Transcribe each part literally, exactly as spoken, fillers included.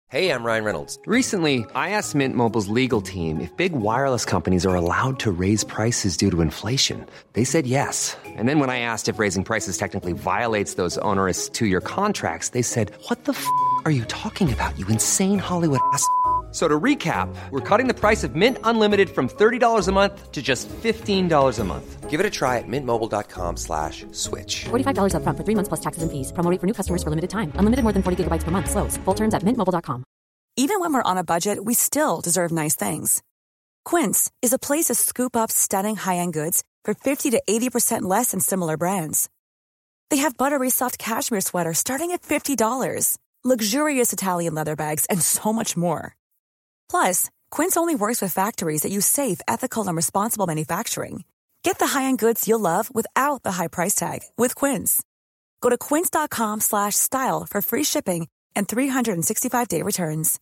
Hey, I'm Ryan Reynolds. Recently, I asked Mint Mobile's legal team if big wireless companies are allowed to raise prices due to inflation. They said yes. And then when I asked if raising prices technically violates those onerous two-year contracts, they said, what the f*** are you talking about, you insane Hollywood ass f- So to recap, we're cutting the price of Mint Unlimited from thirty dollars a month to just fifteen dollars a month. Give it a try at mintmobile.com slash switch. forty-five dollars up front for three months plus taxes and fees. Promo rate for new customers for limited time. Unlimited more than forty gigabytes per month. Slows full terms at mint mobile dot com. Even when we're on a budget, we still deserve nice things. Quince is a place to scoop up stunning high-end goods for fifty to eighty percent less than similar brands. They have buttery soft cashmere sweaters starting at fifty dollars, luxurious Italian leather bags, and so much more. Plus, Quince only works with factories that use safe, ethical, and responsible manufacturing. Get the high-end goods you'll love without the high price tag with Quince. Go to quince.com slash style for free shipping and three sixty-five day returns.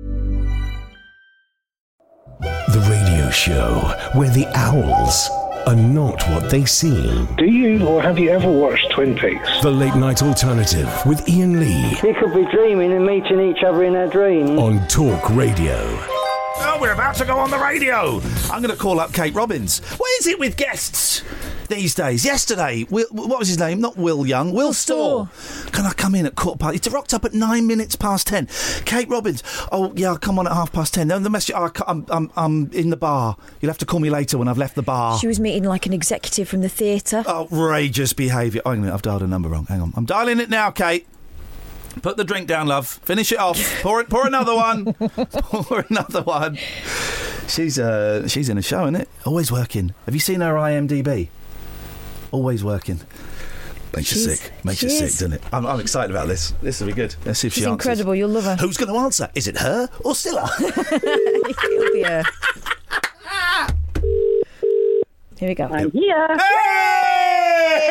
The radio show where the owls are not what they seem. Do you or have you ever watched Twin Peaks? The Late Night Alternative with Ian Lee. We could be dreaming and meeting each other in our dreams. On Talk Radio. Oh, we're about to go on the radio. I'm going to call up Kate Robbins. What is it with guests these days? Yesterday, Will, what was his name? Not Will Young, Will Storr. Can I come in at quarter past? It's rocked up at nine minutes past ten. Kate Robbins. Oh, yeah, I'll come on at half past ten. Then the message. Oh, I'm, I'm, I'm in the bar. You'll have to call me later when I've left the bar. She was meeting like an executive from the theatre. Outrageous behaviour. Oh, hang on a minute, I've dialed a number wrong. Hang on. I'm dialing it now, Kate. Put the drink down, love. Finish it off. Pour it. Pour another one. Pour another one. She's uh, she's in a show, isn't it? Always working. Have you seen her I M D B? Always working. Makes you sick. Makes you sick, doesn't it? I'm, I'm excited about this. This will be good. Let's see if She's she answers. incredible. You'll love her. Who's going to answer? Is it her or Scylla? It'll be her. Here we go. I'm here. Hey!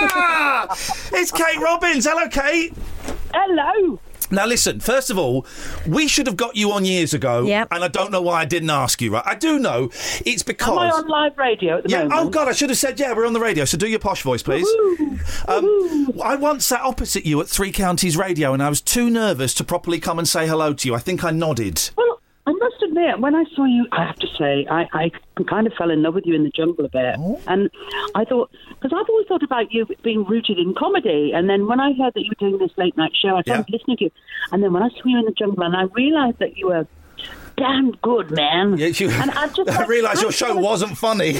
It's Kate Robbins. Hello, Kate. Hello. Now, listen, first of all, we should have got you on years ago, yep. and I don't know why I didn't ask you, right? I do know it's because... Am I on live radio at the yeah, moment? Oh, God, I should have said, yeah, we're on the radio, so do your posh voice, please. Woo-hoo. Um, Woo-hoo. I once sat opposite you at Three Counties Radio, and I was too nervous to properly come and say hello to you. I think I nodded. Well, I must admit, when I saw you, I have to say, I, I kind of fell in love with you in the jungle a bit. Oh. And I thought, because I've always thought about you being rooted in comedy. And then when I heard that you were doing this late night show, I started yeah. listening to you. And then when I saw you in the jungle, and I realised that you were damn good, man. Yeah, you, and I, just, I realised your show wasn't funny.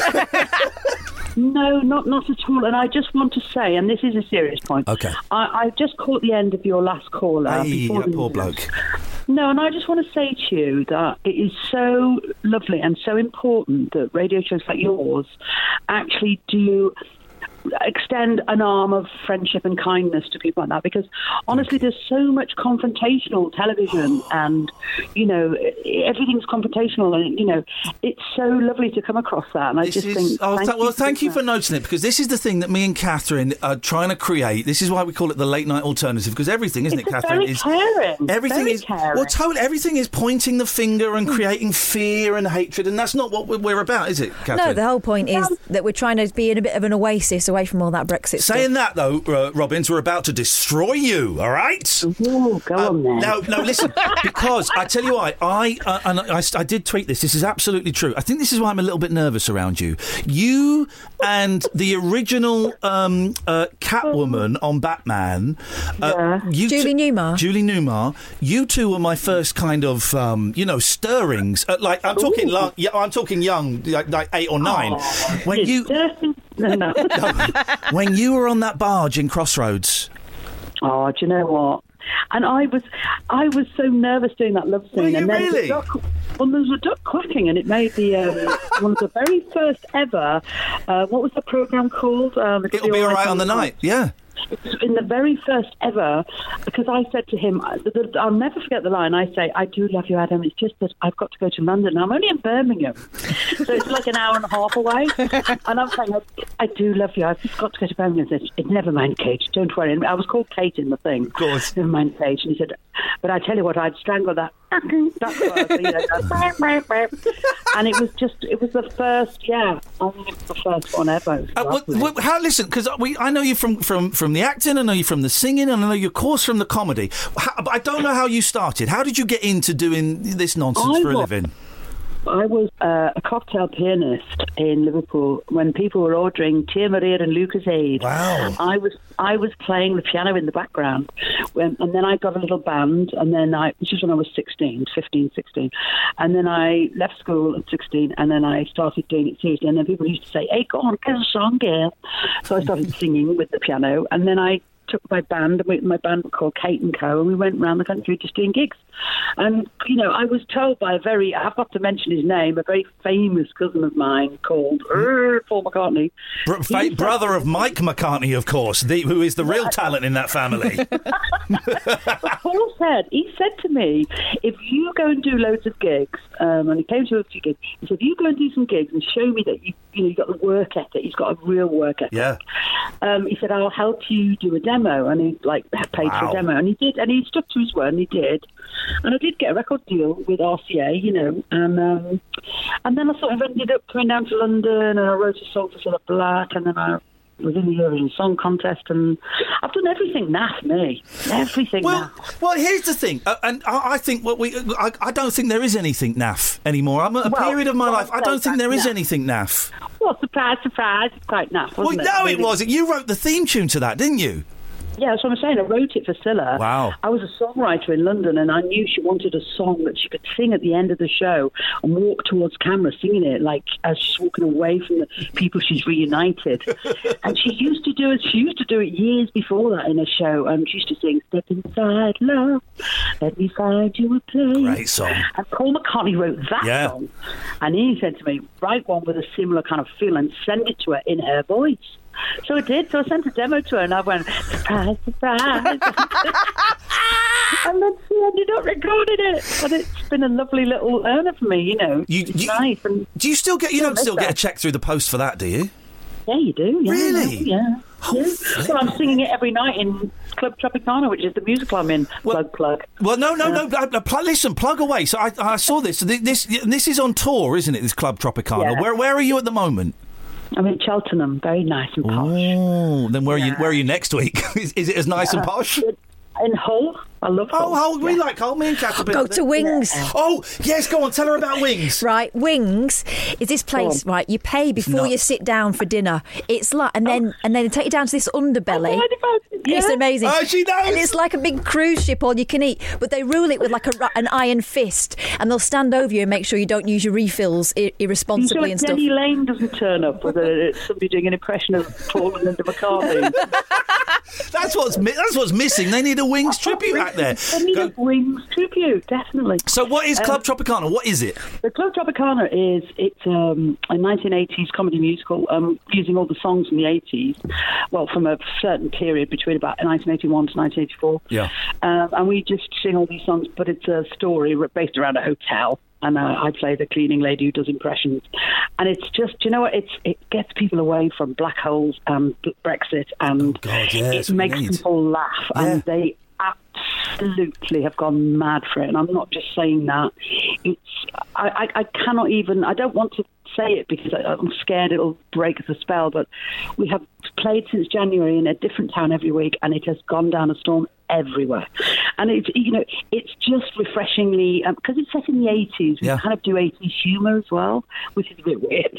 No, not not at all. And I just want to say, and this is a serious point. Okay. I, I just caught the end of your last caller. Hey, before that the poor news. bloke. No, and I just want to say to you that it is so lovely and so important that radio shows like yours actually do extend an arm of friendship and kindness to people like that, because honestly there's so much confrontational television and, you know, everything's confrontational, and, you know, it's so lovely to come across that. And I This just is, think oh, thank th- well you thank you for that. noticing it, because this is the thing that me and Catherine are trying to create. This is why we call it the late night alternative, because everything, isn't It's it, Catherine, very is caring, everything very is caring. well totally everything is pointing the finger and creating fear and hatred, and that's not what we're about, is it, Catherine? No, the whole point is that we're trying to be in a bit of an oasis away from all that Brexit Saying stuff. that, though, uh, Robbins, we're about to destroy you, all right? Ooh, go um, on then. No, no, listen, because I tell you why, I, uh, and I, I did tweet this, this is absolutely true. I think this is why I'm a little bit nervous around you. You and the original um, uh, Catwoman on Batman. Uh, Yeah. you Julie t- Newmar. Julie Newmar. You two were my first kind of, um, you know, stirrings. Uh, like, I'm talking, lo- yeah, I'm talking young, like, like eight or nine. Oh, when you... dirty. No, no. When you were on that barge in Crossroads. Oh, do you know what? And I was, I was so nervous doing that love scene. Were you and then really? The duck, well, there was a duck quacking, and it made the um, one of the very first ever. Uh, what was the program called? Um, It'll be all right on the night. Yeah. In the very first ever, because I said to him, I'll never forget the line. I say, I do love you, Adam. It's just that I've got to go to London. I'm only in Birmingham. So it's like an hour and a half away. And I'm saying, I, I do love you. I've just got to go to Birmingham. He said, never mind, Kate. Don't worry. And I was called Kate in the thing. Of course. Never mind, Kate. And he said, but I tell you what, I'd strangle that That's what I was, you know, and it was just, it was the first, yeah, I mean, it was the first one ever. Uh, well, well, how, listen, because we, I know you from, from, from the acting, I know you from the singing, and I know your course from the comedy. How, I don't know how you started. How did you get into doing this nonsense I for a was, living? I was uh, a cocktail pianist in Liverpool when people were ordering Tia Maria and Lucozade. Wow. I was I was playing the piano in the background, when, and then I got a little band, and then I, this was when I was sixteen, fifteen, sixteen, and then I left school at sixteen, and then I started doing it seriously, and then people used to say, hey, go on, get a song, girl. So I started singing with the piano, and then I took my band, and we, my band was called Kate and Co, and we went around the country just doing gigs. And, you know, I was told by a very, I've got to mention his name, a very famous cousin of mine called uh, Paul McCartney. Br- fa- brother of Mike McCartney, of course, the, who is the real talent in that family. But Paul said, he said to me, if you go and do loads of gigs, um, and he came to a few gigs, he said, if you go and do some gigs and show me that you, you know, you've got the work ethic, he's got a real work ethic. Yeah. Um, he said, I'll help you do a demo, and he like paid Wow. for a demo, and he did, and he stuck to his word, and he did, and I did get a record deal with R C A, you know, and um, and then I sort of ended up coming down to London, and I wrote a song for Cilla Black, and then I was in the Eurovision Song Contest, and I've done everything naff, me, everything Well, naff. well, here's the thing, uh, and I, I think what we, I, I don't think there is anything naff anymore. I'm at a Well, period of my well, life. I don't think there is naff. anything naff. Well, surprise, surprise, it's quite naff, Well, wasn't it? no, it Really? wasn't. You wrote the theme tune to that, didn't you? Yeah, that's what I'm saying. I wrote it for Cilla. Wow. I was a songwriter in London, and I knew she wanted a song that she could sing at the end of the show and walk towards camera singing it, like as she's walking away from the people she's reunited. And she used to do it. She used to do it years before that in a show. Um, she used to sing "Step Inside Love, Let Me Find You a Place." Great song. And Paul McCartney wrote that Yeah. song, and he said to me, "Write one with a similar kind of feel and send it to her in her voice." So I did. So I sent a demo to her, and I went, surprise, surprise. And then she ended up recording it, and it's been a lovely little earner for me. You know, You, it's you, nice. And do you still get? You Yeah, don't still miss get a that. check through the post for that, do you? yeah, you do. Yeah, Really? Yeah. Oh, yeah. flip. Well, I'm singing it every night in Club Tropicana, which is the musical I'm in. Well- plug, plug. Well, no, no, no. Uh, pl- listen, plug away. So I, I saw this. This, this. This is on tour, isn't it? This Club Tropicana. Yeah. Where, where are you at the moment? I'm in Cheltenham, very nice and posh. Oh, then where are you? Yeah. Where are you next week? is, is it as nice and posh? In Hull. I love Hull. Oh, Hull, we Yeah. like Hull. Me and Kat have been- Go to Wings. Oh, yes, go on, tell her about Wings. Right, Wings is this place, Go on. right, you pay before not- you sit down for dinner. It's like, and then and then they take you down to this underbelly. I've heard about it, yeah. It's amazing. Oh, she knows. And it's like a big cruise ship, all you can eat. But they rule it with like a, ru- an iron fist, and they'll stand over you and make sure you don't use your refills I- You irresponsibly sure and stuff. Denny Lane doesn't turn up with a, it's somebody doing an impression of Paul and Linda McCartney. That's what's mi- that's what's missing. They need a Wings tribute out there. They need Go- a Wings tribute, definitely. So, what is Club Um, Tropicana? What is it? The Club Tropicana is it's um, a nineteen eighties comedy musical um, using all the songs from the eighties, well, from a certain period between about nineteen eighty-one to nineteen eighty-four. Yeah. Um, and we just sing all these songs, but it's a story based around a hotel. And uh, I play the cleaning lady who does impressions. And it's just, you know what, it's it gets people away from black holes and Brexit, and Oh, God, yeah, that's it what we makes need. people laugh. Yeah. And they absolutely have gone mad for it. And I'm not just saying that. It's I, I, I cannot even, I don't want to say it because I, I'm scared it'll break the spell, but we have played since January in a different town every week, and it has gone down a storm everywhere. And it's, you know, it's just refreshingly, because um, it's set in the eighties, we Yeah. kind of do eighties humour as well, which is a bit weird.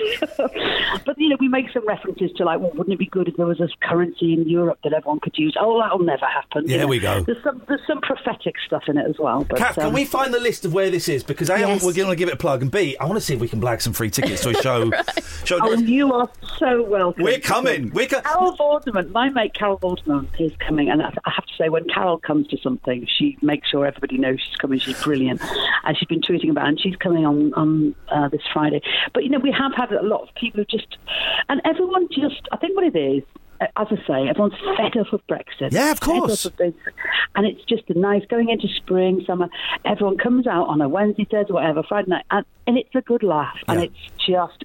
But, you know, we make some references to, like, well, wouldn't it be good if there was a currency in Europe that everyone could use? Oh, that'll never happen. Yeah, you know. we go. There's some, there's some prophetic stuff in it as well. But, Kath, can um, we find the list of where this is? Because A, Yes. we're going to give it a plug, and B, I want to see if we can blag some free tickets to a show. show Oh, you are so welcome. We're coming. We're co- Carol Vorderman, my mate Carol Vorderman is coming, and I I have to say, when Carol comes to something, she makes sure everybody knows she's coming. She's brilliant, and she's been tweeting about it, and she's coming on on uh, this Friday. But, you know, we have had a lot of people who just, and everyone just, I think what it is, as I say, everyone's fed up of Brexit. Yeah, of Fed up course. of this. And it's just a nice, going into spring, summer, everyone comes out on a Wednesday, Thursday, whatever, Friday night, and, and it's a good laugh. And Yeah. it's just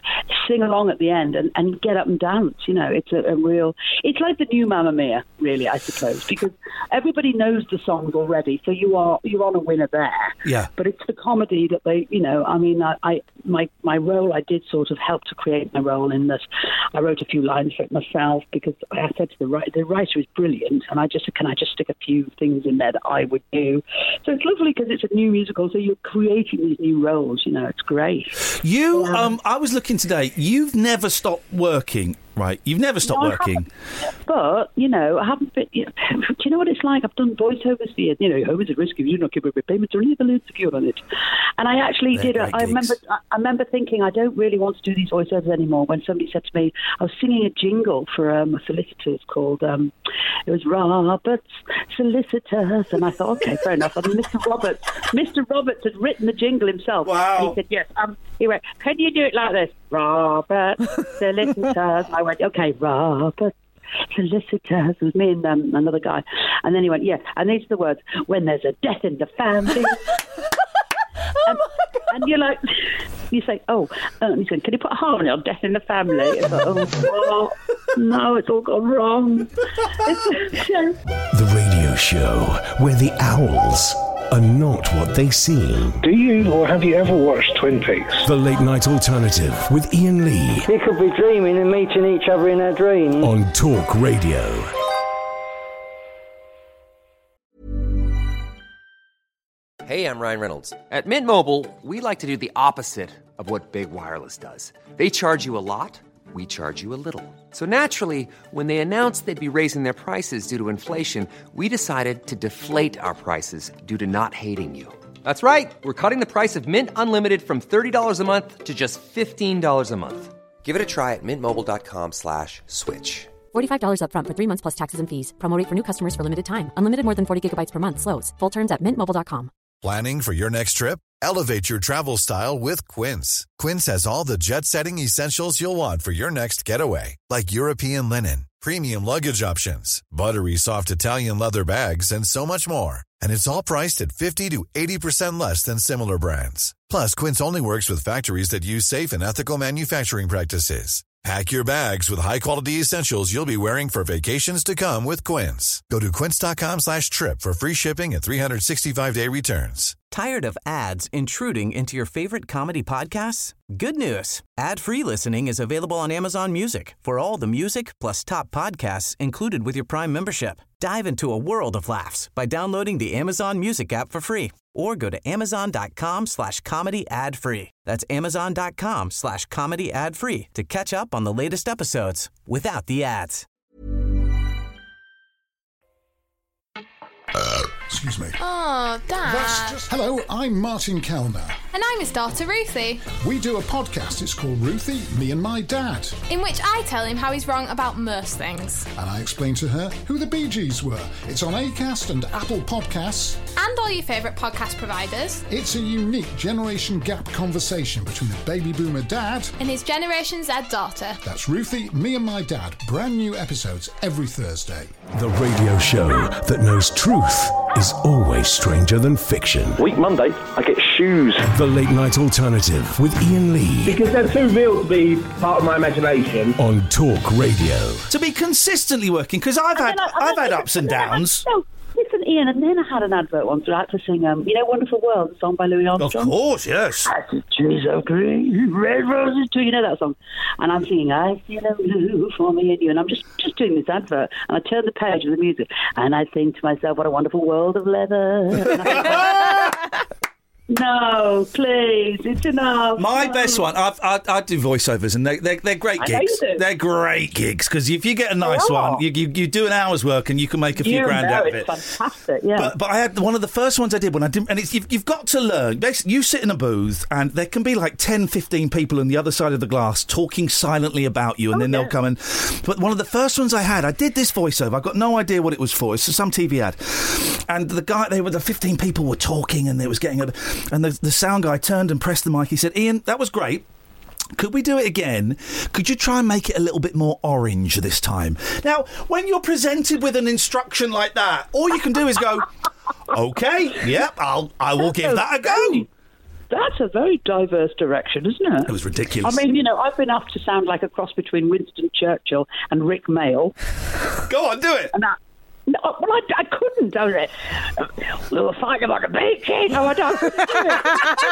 sing along at the end and, and get up and dance. You know, it's a, a real, it's like the new Mamma Mia, really, I suppose, because everybody knows the songs already, so you are, you're on a winner there. Yeah. But it's the comedy that they, you know, I mean, I, I my, my role, I did sort of help to create my role in this. I wrote a few lines for it myself because I said to the writer, the writer is brilliant, and I just said, can I just stick a few things in there that I would do? So it's lovely because it's a new musical, so you're creating these new roles, you know, it's great. You, um, um, I was looking today, you've never stopped working, right? You've never stopped no, working. But, you know, I haven't been, you know, do you know what it's like? I've done voiceovers for years. You know, home is at risk if you not give a repayment or any other loan secured on it. And I actually They're did, a, I remember I remember thinking, I don't really want to do these voiceovers anymore when somebody said to me, I was singing a jingle for um, a solicitor's called, um, it was Roberts Solicitors, and I thought, okay, fair enough. I mean, Mister Roberts, Mister Roberts had written the jingle himself. Wow. And he said, yes, um, he went, can you do it like this? Roberts Solicitors. I went, okay, Roberts Solicitors. It was me and um, another guy. And then he went, yeah, and these are the words, when there's a death in the family. and, and you're like, you say, oh, uh, and he said, can you put a harmony on death in the family? It's like, oh, well, no, it's all gone wrong. It's, you know. The radio show where the owls are not what they seem. Do you or have you ever watched Twin Peaks? The Late Night Alternative with Ian Lee You could be dreaming and meeting each other in their dreams. on Talk Radio. Hey, I'm Ryan Reynolds. At Mint Mobile, we like to do the opposite of what Big Wireless does. They charge you a lot, we charge you a little. So naturally, when they announced they'd be raising their prices due to inflation, we decided to deflate our prices due to not hating you. That's right. We're cutting the price of Mint Unlimited from thirty dollars a month to just fifteen dollars a month. Give it a try at mintmobile.com slash switch. forty-five dollars up front for three months plus taxes and fees. Promo rate for new customers for limited time. Unlimited more than forty gigabytes per month. Slows full terms at mint mobile dot com. Planning for your next trip? Elevate your travel style with Quince. Quince has all the jet-setting essentials you'll want for your next getaway, like European linen, premium luggage options, buttery soft Italian leather bags, and so much more. And it's all priced at fifty to eighty percent less than similar brands. Plus, Quince only works with factories that use safe and ethical manufacturing practices. Pack your bags with high-quality essentials you'll be wearing for vacations to come with Quince. Go to quince.com slash trip for free shipping and three sixty-five day returns. Tired of ads intruding into your favorite comedy podcasts? Good news. Ad-free listening is available on Amazon Music for all the music plus top podcasts included with your Prime membership. Dive into a world of laughs by downloading the Amazon Music app for free or go to amazon.com slash comedy ad free. That's amazon.com slash comedy ad free to catch up on the latest episodes without the ads. Uh, excuse me. Oh, Dad. That's just... Hello, I'm Martin Kellner. And I'm his daughter, Ruthie. We do a podcast. It's called Ruthie, Me and My Dad. In which I tell him how he's wrong about most things. And I explain to her who the Bee Gees were. It's on Acast and Apple Podcasts. And all your favourite podcast providers. It's a unique generation gap conversation between a baby boomer dad and his Generation Z daughter. That's Ruthie, Me and My Dad. Brand new episodes every Thursday. The radio show that knows truth is always stranger than fiction. Week Monday, I get shoes. The Late Night Alternative with Ian Lee. Because they're too real to be part of my imagination. On Talk Radio. To be consistently working, because I've had I, I've had ups and downs. No, listen, Ian, and then I had an advert once where I had to sing, um, you know, Wonderful World, the song by Louis Armstrong? Of course, yes. I said, trees of green, red roses too, you know that song? And I'm singing, I see no blue for me and you, and I'm just, just doing this advert, and I turn the page of the music, and I think to myself, what a wonderful world of leather. No, please, it's enough. My no. best one, I've, I, I do voiceovers, and they, they're, they're great I know gigs. you do. They're great gigs, because if you get a nice one, you, you you do an hour's work and you can make a few you grand know out of it's it. Fantastic, yeah. But, but I had one of the first ones I did when I didn't, and it's you've, you've got to learn. Basically, you sit in a booth, and there can be like ten, fifteen people on the other side of the glass talking silently about you, and oh, then yeah. they'll come and. But one of the first ones I had, I did this voiceover. I got no idea what it was for. It's some T V ad, and the guy, they were the fifteen people were talking, and it was getting, a, and the, the sound guy turned and pressed the mic. He said, "Ian, that was great. Could we do it again? Could you try and make it a little bit more orange this time?" Now, when you're presented with an instruction like that, all you can do is go, "Okay, yep, I'll, I will give that a go." that's a very diverse direction, isn't it? It was ridiculous. I mean, you know, I've been asked to sound like a cross between Winston Churchill and Rick Mail. Go on, do it. And I, no, well, I, I couldn't, do it. We were fighting about the beaches. No, I don't. Couldn't do it.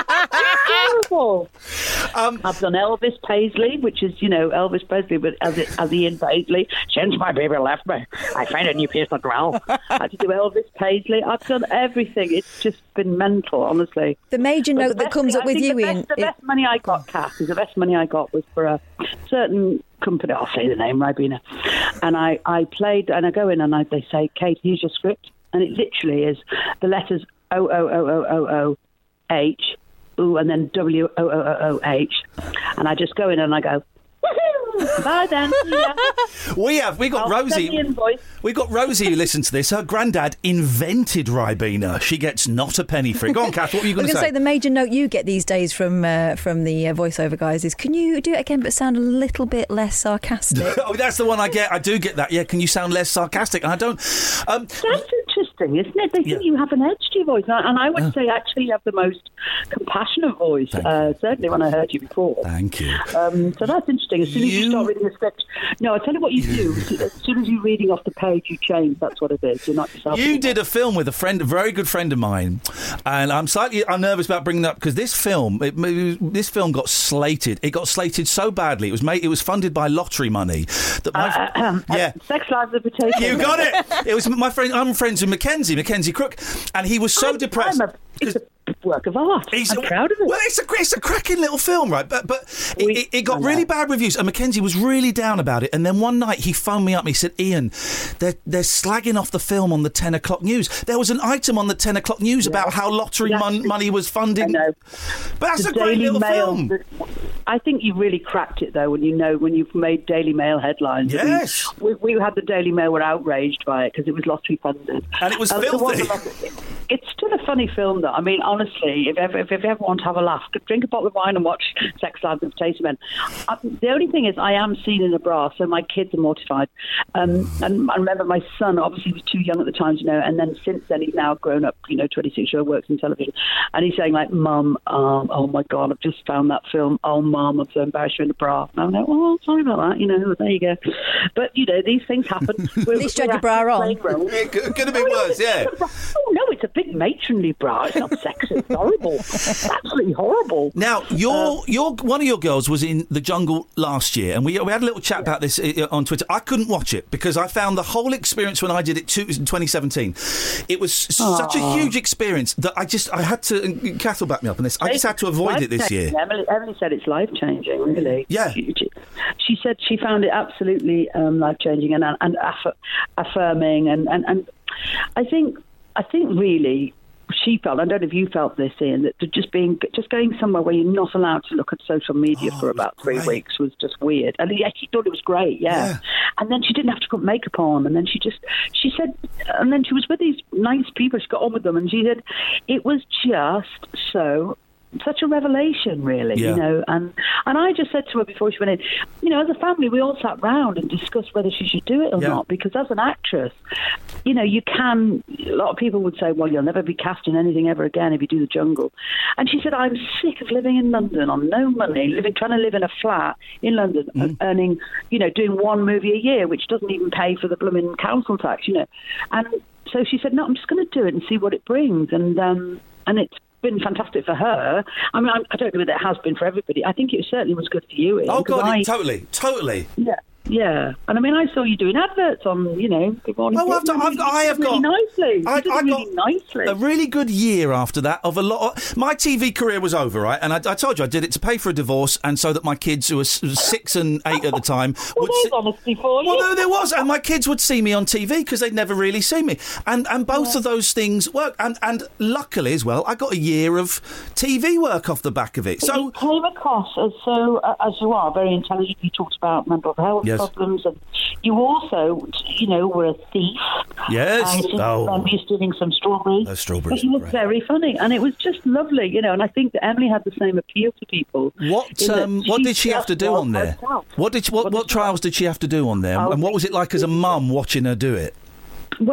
It's terrible. Um, I've done Elvis Paisley, which is, you know, Elvis Presley, but as, it, as Ian Paisley. Since my baby left me, I find a new place to dwell. I had to do Elvis Paisley. I've done everything. It's just been mental, honestly. The major But note the that best comes thing- up I with think you, the Ian. best, the it- best money I got, Kath, is the best money I got was for a certain company. I'll say the name, Ribena. And I, I played, and I go in and I, they say, Kate, here's your script. And it literally is the letters O O O O O O H, ooh, and then W O O O O H. And I just go in and I go, woohoo! Bye then. Yeah. We have. We got I'll send Rosie. the invoice. We got Rosie who listens to this. Her granddad invented Ribena. She gets not a penny for it. Go on, Kath. What were you I going was to going to say? say the major note you get these days from uh, from the uh, voiceover guys is, can you do it again but sound a little bit less sarcastic? Oh, that's the one I get. I do get that. Yeah, can you sound less sarcastic? And I don't. Um, That's interesting, isn't it? They think Yeah. you have an edge to your voice. And I would Oh. say actually you have the most compassionate voice, uh, certainly when I heard you before. Thank you. Um, so that's interesting. As soon as you You- start reading the script, no, I tell you what you do. As soon as you're reading off the page, you change. That's what it is. You're not yourself. You did a film with a friend, a very good friend of mine, and I'm slightly I'm nervous about bringing it up because this film, it, it- this film got slated. It got slated so badly. It was made. It was funded by lottery money. That my, Uh, uh, um, yeah. uh, Sex Lives of Potato. You got it. It was my friend. I'm friends with Mackenzie, Mackenzie Crook, and he was so I'm- depressed. I'm a- it's a work of art. He's I'm proud of it. Well, it's a it's a cracking little film, right? But but it, We- it, it got I know. really bad reviews, and Mackenzie was really down about it. And then one night he phoned me up and he said, "Ian, they're they're slagging off the film on the ten o'clock news. There was an item on the ten o'clock news about how lottery mon- money was funded." I know. But that's The a great Daily little Mail, film. the- I think you really cracked it, though, when you know when you've made Daily Mail headlines. I mean, Yes. we, we had the Daily Mail were outraged by it because it was lottery funded, And it was Uh, there was filthy. a lot of- it's still a funny film, though. I mean, honestly, if ever if you ever want to have a laugh, drink a bottle of wine and watch Sex Lives of Potato Men. Uh, the only thing is, I am seen in a bra, so my kids are mortified. Um, and I remember my son obviously was too young at the time, you know, and then since then he's now grown up, you know, twenty-six year old, works in television, and he's saying like, "Mum, um, oh my God, I've just found that film. Oh, Mum, I'm so embarrassed you're in a bra." And I'm like, "Oh, sorry about that. You know, there you go." But you know, these things happen. At least you had your bra on. It could could have been worse, yeah. Oh no, it's a big matronly bra. It's not sexy. It's horrible. It's absolutely horrible. Now, your Uh, your one of your girls was in The Jungle last year, and we we had a little chat about this uh, on Twitter. I couldn't watch it because I found the whole experience when I did it two, in twenty seventeen. It was s- such a Aw. huge experience that I just I had to. And Kath will back me up on this. I just had to avoid it this year. Life-changing. Emily, Emily said it's life changing. Really. Yeah. She, she, she said she found it absolutely um, life changing and and aff- affirming and, and and I think I think really. She felt, I don't know if you felt this, Ian, that just being, just going somewhere where you're not allowed to look at social media Oh, for about three great. weeks was just weird. And yeah, she thought it was great, yeah. Yeah. And then she didn't have to put makeup on. And then she just, she said, and then she was with these nice people. She got on with them, and she said it was just so. Such a revelation, really, Yeah. you know. And and I just said to her before she went in, you know, as a family, we all sat round and discussed whether she should do it or Yeah. not. Because as an actress, you know, you can. A lot of people would say, "Well, you'll never be cast in anything ever again if you do The Jungle." And she said, "I'm sick of living in London on no money, living trying to live in a flat in London, Mm. earning, you know, doing one movie a year, which doesn't even pay for the blooming council tax, you know." And so she said, "No, I'm just going to do it and see what it brings." And um, and it's been fantastic for her. I mean, I'm, I don't know whether it has been for everybody. I think it certainly was good for you, Ian, Oh 'cause God, I, it- totally, totally. yeah. Yeah, and I mean, I saw you doing adverts on, you know, Good Morning. Oh, I've, Britain. I've, I have really got nicely. I, You did I really got nicely. a really good year after that. Of a lot, of, my T V career was over, right? And I, I told you I did it to pay for a divorce, and so that my kids, who were s- six and eight at the time, well, would there's see- honesty for you. Well, no, there was, and my kids would see me on T V because they'd never really seen me, and and both of those things worked. And and luckily as well, I got a year of T V work off the back of it. So you came across as so uh, as you are very intelligent. You talked about mental health Yes. problems, and you also, you know, were a thief. Yes. I think Oh. remember you stealing some strawberries. Those strawberries But you were were great. very funny, and it was just lovely, you know. And I think that Emily had the same appeal to people. what in that um, what did she have to just do was on there? herself. What did she, what What what did she- trials did she have to do on there? Oh, And what was it like as a mum watching her do it? Well,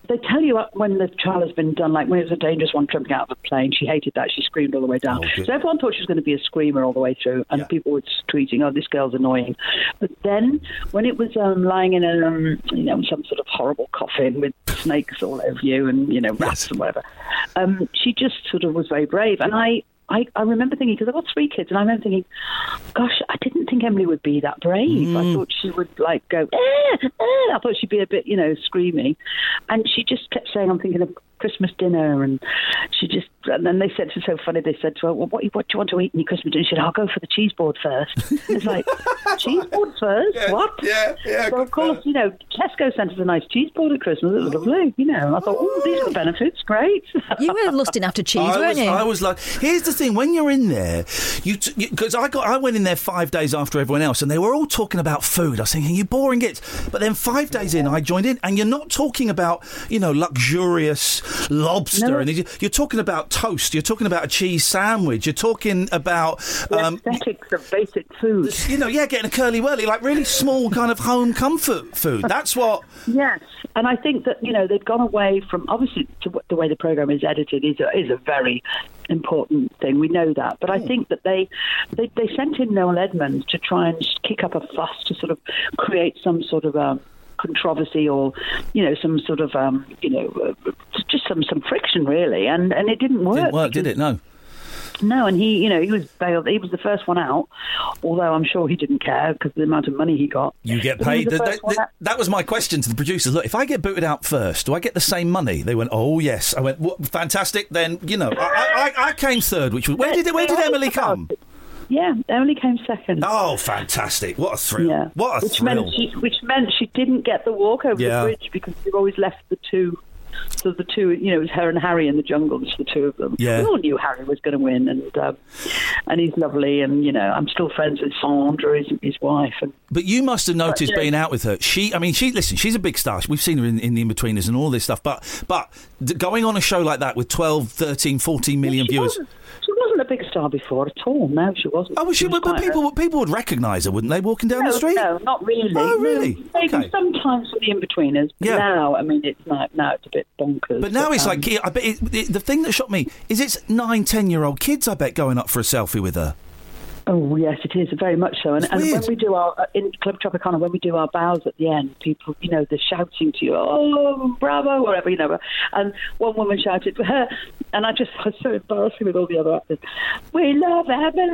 they tell you when the trial has been done, like when it was a dangerous one jumping out of a plane, she hated that. She screamed all the way down. Oh, so everyone thought she was going to be a screamer all the way through, and Yeah. people were tweeting, "Oh, this girl's annoying." But then when it was um, lying in a, um, you know, some sort of horrible coffin with snakes all over you and you know rats Yes. and whatever, um, she just sort of was very brave, and I. I, I remember thinking, because I've got three kids, and I remember thinking, gosh, I didn't think Emily would be that brave. Mm. I thought she would, like, go, eh, eh. I thought she'd be a bit, you know, screamy. And she just kept saying, I'm thinking of Christmas dinner, and she just, and then they said, it's so funny, they said to her, well, what, what do you want to eat in your Christmas dinner? She said, I'll go for the cheese board first. It's like, cheese board first? Yeah, What? yeah, yeah, So, of course, you know, Tesco sent us a nice cheese board at Christmas. It was lovely, you know. I thought, oh, these are the benefits, great. You were lusting after cheese, I weren't was, you? I was like, here's the thing: when you're in there, you because I got, I went in there five days after everyone else, and they were all talking about food. I was thinking, you boring gits. But then five days in, I joined in, and you're not talking about, you know, luxurious lobster, No. and you're talking about toast. You're talking about a cheese sandwich. You're talking about, The um, aesthetics of basic food. you know, yeah, getting a curly whirly, like really small kind of home comfort food. That's what. Yes, and I think that, you know, they've gone away from, obviously, to what- the way the programme is edited is a, is a very important thing. We know that. But I think that they, they, they sent in Noel Edmonds to try and kick up a fuss to sort of create some sort of um, controversy or, you know, some sort of, um, you know, uh, just some, some friction, really. And, and it didn't work. Didn't work, because- did it? No. No, and he, you know, he was bailed. He was the first one out, although I'm sure he didn't care because of the amount of money he got. You get But he paid. was the Th- first th- one th- out. that was my question to the producers. Look, if I get booted out first, do I get the same money? They went, oh yes. I went, what, fantastic. Then you know, I, I, I came third. Which was where did where did Emily come? Yeah, Emily came second. Oh, fantastic! What a thrill! Yeah, What a which thrill! meant she, which meant she didn't get the walk over Yeah. the bridge because you've always left the two. So the two, you know, it was her and Harry in the jungle. Just the two of them. Yeah. We all knew Harry was going to win, and um, and he's lovely, and you know, I'm still friends with Sandra, his, his wife, and But you must have noticed But, yeah. being out with her. She, I mean, she. Listen, she's a big star. We've seen her in, in the In-Betweeners and all this stuff. But but d- going on a show like that with twelve, thirteen, fourteen million she viewers. wasn't, she wasn't a big star before at all. No, she wasn't. Oh, well, she, was but, but quite a- people people would recognise her, wouldn't they? Walking down no, the street. No, not really. Oh, really? No, maybe Okay. sometimes for the in-betweeners. But Yeah. now, I mean, it's now, now it's a bit bonkers. But now it's um, like, I bet it, it, the thing that shocked me is it's nine, ten-year-old kids, I bet, going up for a selfie with her. Oh yes, it is very much so. And, It's and when weird. we do our uh, in Club Tropicana, when we do our bows at the end, people, you know, they're shouting to you, "Oh, bravo!" whatever, you know. And one woman shouted, and I just was so embarrassing with all the other actors. We love Emily.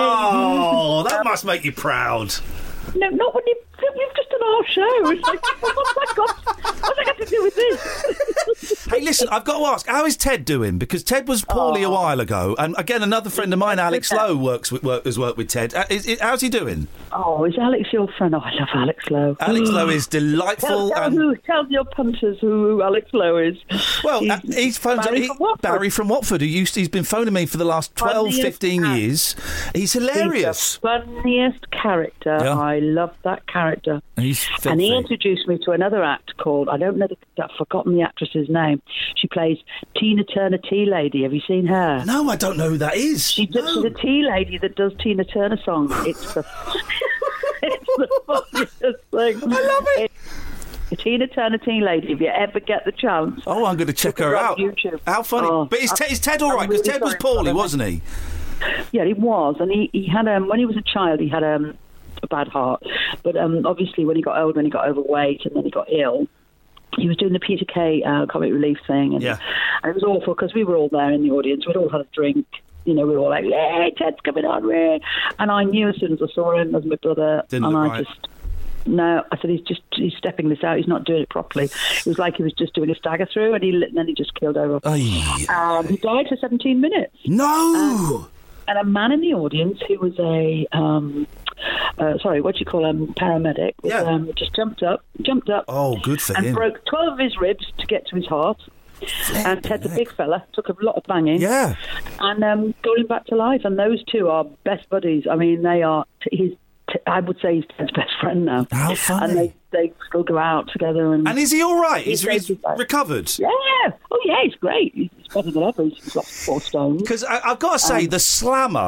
Oh, that must make you proud. No, not when you. We've just done our show. It's like, what's that got? What's that got to do with this? Hey, listen, I've got to ask, how is Ted doing? Because Ted was poorly a while ago, and again, another friend of mine, Alex Lowe, works with, work, has worked with Ted. Uh, is, is, how's he doing? Oh, is Alex your friend? Oh, I love Alex Lowe. Alex Lowe is delightful. Tell, tell, and who, tell your punters who, who Alex Lowe is. Well, he's, uh, he's phoned Barry he- from Watford. Barry from Watford, who used to, he's been phoning me for the last twelve, Funniest fifteen cat. years. He's hilarious. He's the funniest character. Yeah. I love that character. He's And he filthy. introduced me to another act called, I don't know, the, I've forgotten the actress's name. She plays Tina Turner Tea Lady. Have you seen her? No, I don't know who that is. She does, She's a tea lady that does Tina Turner songs. It's the, it's the funniest thing. I love it. It's Tina Turner Tea Lady, if you ever get the chance. Oh, I'm going to check Look her her up out. on YouTube. How funny. Oh, but is, I- Ted, is Ted all I'm right? Because really Ted was sorry poorly, about wasn't he? Yeah, he was, and he, he had um when he was a child, he had um, a bad heart. But um, obviously, when he got older, when he got overweight, and then he got ill, he was doing the Peter Kay uh, comic relief thing, and, Yeah. and it was awful because we were all there in the audience. We'd all had a drink. You know, we were all like, "Yay, Ted's coming on!" Yay. And I knew as soon as I saw him as my brother, Didn't and look I right. just. No, I said he's just he's stepping this out. He's not doing it properly. It was like he was just doing a stagger through, and he and then he just killed over. Aye. Um, he died for seventeen minutes. No. And a man in the audience who was a, um, uh, sorry, what do you call him, paramedic, was, Yeah. um, just jumped up, jumped up, Oh, good for and him. broke twelve of his ribs to get to his heart. And Ted's a big fella, took a lot of banging. Yeah. And um, got him back to life. And those two are best buddies. I mean, they are, he's, I would say he's Ted's best friend now. How funny. And they, they still go out together. And, And is he all right? He's He's, he's saved his life. recovered? Yeah. Oh, yeah, he's great. He's better than ever. He's lost four stones. Because I've got to say, the slammer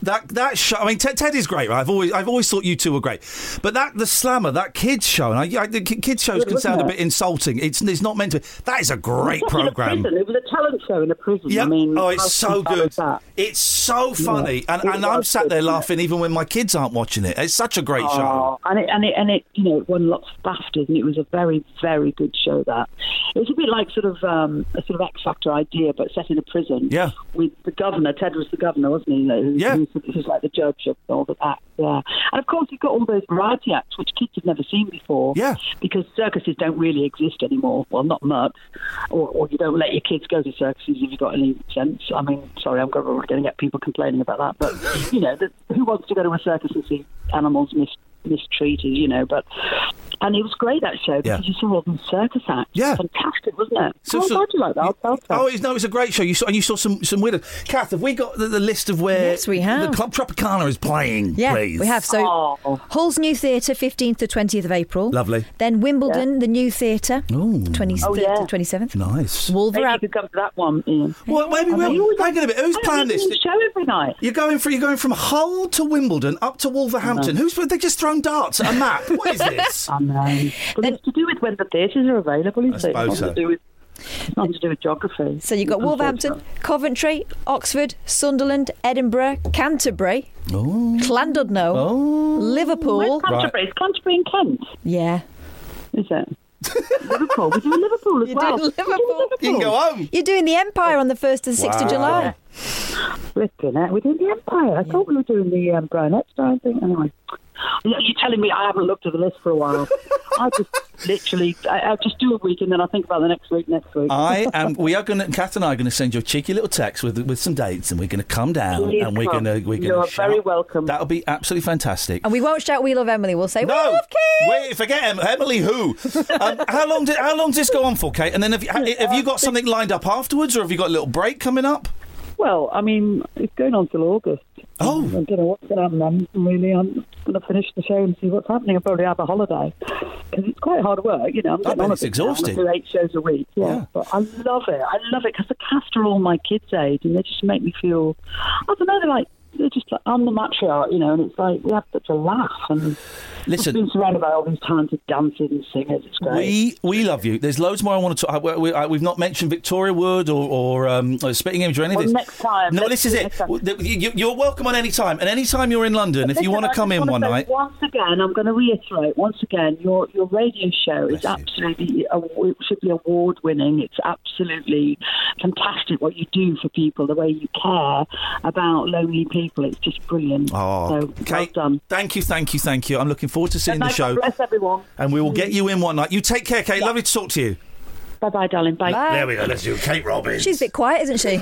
That that show. I mean, Ted, Ted is great, right? I've always I've always thought you two were great, but that the Slammer, that kids show, and I, I, the kids shows Good, can wasn't sound a it? bit insulting. It's it's not meant to. That is a great It was in a program. prison. It was a talent show in a prison. Yeah. I mean, oh, how it's so fun good. is that? It's so funny, Yeah. and, It and I'm was sat good, there wasn't it? laughing even when my kids aren't watching it. It's such a great Oh, show. and it, and it, and it, you know, it won lots of BAFTAs, and it was a very, very good show. That it was a bit like sort of um, a sort of X Factor idea, but set in a prison. Yeah. With the governor, Ted was the governor, wasn't he? You know, who, Yeah. Who was, who was like the judge of all the acts. Yeah. And of course, you've got all those variety acts which kids have never seen before. Yeah. Because circuses don't really exist anymore. Well, not much. Or, or you don't let your kids go to circuses if you've got any sense. I mean, sorry, I'm going to get people complaining about that, but you know, the, who wants to go to a circus and see animals mis- mistreated? You know, but and it was great, that show, because Yeah. you saw all these circus acts. Yeah. Fantastic, wasn't it? So- oh, so- glad you like that. I'll tell you. Oh, it's, no, it's a great show. You saw, and you saw some some weird. Kath, have we got the, the list of where Yes, we have. the Club Tropicana is playing? Yeah, please. we have. So Oh. Hull's New Theatre, fifteenth to twentieth of April. Lovely. Then Wimbledon, the New Theatre, Ooh. twenty-third Oh, yeah. to twenty-seventh. Nice. Maybe you Wolverhampton. could come to that one, Ian. Well, maybe I mean, we'll. you always- Hang on a bit. Who's I planned don't this? think you show every night. You're going for you're going from Hull to Wimbledon up to Wolverhampton. Who's they just thrown darts at a map? What is this? I know. But it's to do with when the theatres are available, I isn't it? suppose It's so. nothing to do with, it's nothing to do with geography. So you've got Wolverhampton, Coventry, Oxford, Sunderland, Edinburgh, Canterbury, Oh. Llandudno, Oh. Liverpool. Where's Canterbury? Is Canterbury in Kent? Yeah. Is it? Liverpool. We're doing Liverpool as You're well. doing We're Liverpool. You can go home. You're doing the Empire on the first and sixth of Wow. July. Flipping it. We're doing the Empire. I thought we were doing the um, Brian Epstein thing. Anyway. You're telling me I haven't looked at the list for a while. I just literally, I, I just do a week and then I think about the next week, next week. I am. We are going to. Kath and I are going to send you a cheeky little text with with some dates, and we're going to come down Please and we're come. going to we're going You're to shout. very welcome. That'll be absolutely fantastic. And we won't shout "We love Emily." We'll say "We No, love Kate." wait, forget Em- Emily. Who? um, how long? Did, how long does this go on for, Kate? And then have you, ha- have you got something lined up afterwards, or have you got a little break coming up? Well, I mean, it's going on till August. Oh. I don't know what's going to happen then. Really, I'm going to finish the show and see what's happening. I'll probably have a holiday because it's quite hard work. You know, I'm I getting bet on a it's bit now. exhausting. I do eight shows a week. Yeah, Yeah. but I love it. I love it because the cast are all my kids' age, and they just make me feel. I don't know. They're like they're just like I'm the matriarch, you know, and it's like we have such a laugh and. Listen. I've been surrounded by all these talented dancers and singers. It's great. We we love you. There's loads more I want to talk. We, we, uh, we've not mentioned Victoria Wood or, or, um, or Spitting Image or any of Well, this. next time. No, Let's this is do it it. next time. W- the- you- You're welcome on any time, and any time you're in London, if you Listen, want I to come just in wanna one say night. Once again, I'm going to reiterate. Once again, your your radio show is absolutely uh, it should be award winning. It's absolutely fantastic what you do for people. The way you care about lonely people. It's just brilliant. Oh, so, Kate, well done. thank you, thank you, thank you. I'm looking forward to seeing Good the night, show, God bless everyone. and we will get you in one night. You take care, Kate. Lovely to talk to you. Bye bye, darling. Bye. Bye. There we go. Let's do Kate Robbins. She's a bit quiet, isn't she?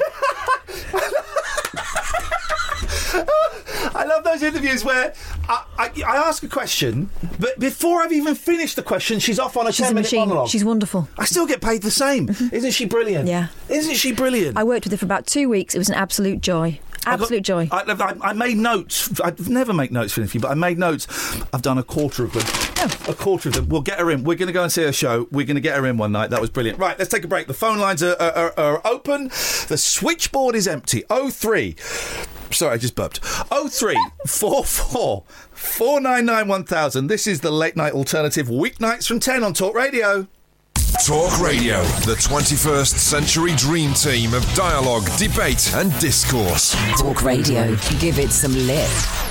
I love those interviews where I, I, I ask a question, but before I've even finished the question, she's off on a She's a ten-minute machine. monologue. She's wonderful. I still get paid the same. Isn't she brilliant? Yeah. Isn't she brilliant? I worked with her for about two weeks. It was an absolute joy. Absolute joy. I, I, I made notes. I never make notes for anything, but I made notes. I've done a quarter of them. Oh. A quarter of them. We'll get her in. We're going to go and see her show. We're going to get her in one night. That was brilliant. Right, let's take a break. The phone lines are, are, are, are open. The switchboard is empty. oh three Sorry, I just burped. oh three four four four nine nine one thousand. This is the Late Night Alternative, weeknights from ten on Talk Radio. Talk Radio, the twenty-first century dream team of dialogue, debate and discourse. Talk Radio. Give it some lift.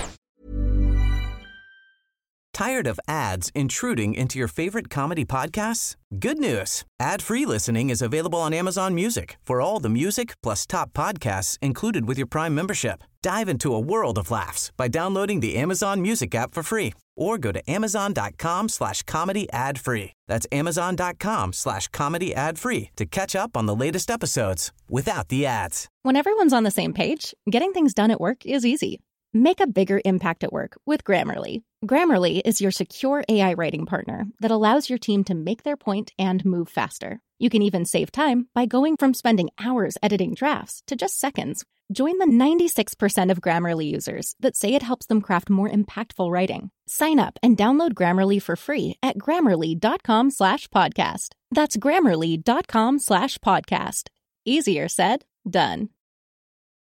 Tired of ads intruding into your favorite comedy podcasts? Good news. Ad-free listening is available on Amazon Music for all the music plus top podcasts included with your Prime membership. Dive into a world of laughs by downloading the Amazon Music app for free or go to amazon.com slash comedy ad free. That's amazon.com slash comedy ad free to catch up on the latest episodes without the ads. When everyone's on the same page, getting things done at work is easy. Make a bigger impact at work with Grammarly. Grammarly is your secure A I writing partner that allows your team to make their point and move faster. You can even save time by going from spending hours editing drafts to just seconds. Join the ninety-six percent of Grammarly users that say it helps them craft more impactful writing. Sign up and download Grammarly for free at grammarly.com slash podcast. That's grammarly.com slash podcast. Easier said, done.